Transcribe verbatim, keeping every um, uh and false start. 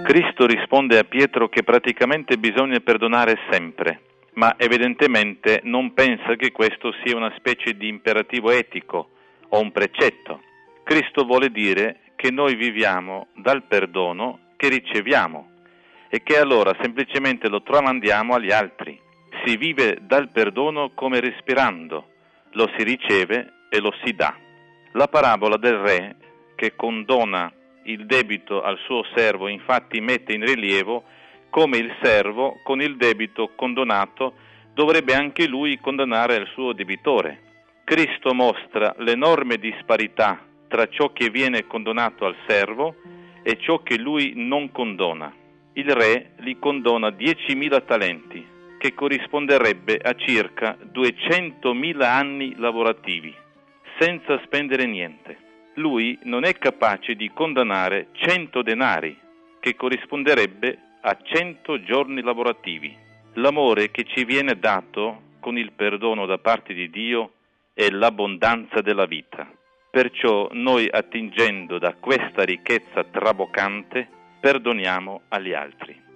Cristo risponde a Pietro che praticamente bisogna perdonare sempre, ma evidentemente non pensa che questo sia una specie di imperativo etico o un precetto. Cristo vuole dire che noi viviamo dal perdono che riceviamo e che allora semplicemente lo tramandiamo agli altri. Si vive dal perdono come respirando, lo si riceve e lo si dà. La parabola del re che condona il debito al suo servo infatti mette in rilievo come il servo con il debito condonato dovrebbe anche lui condonare il suo debitore. Cristo mostra l'enorme disparità tra ciò che viene condonato al servo e ciò che lui non condona. Il re gli condona diecimila talenti, che corrisponderebbe a circa duecentomila anni lavorativi, senza spendere niente. Lui non è capace di condonare cento denari, che corrisponderebbe a cento giorni lavorativi. L'amore che ci viene dato con il perdono da parte di Dio è l'abbondanza della vita. Perciò noi, attingendo da questa ricchezza traboccante, perdoniamo agli altri.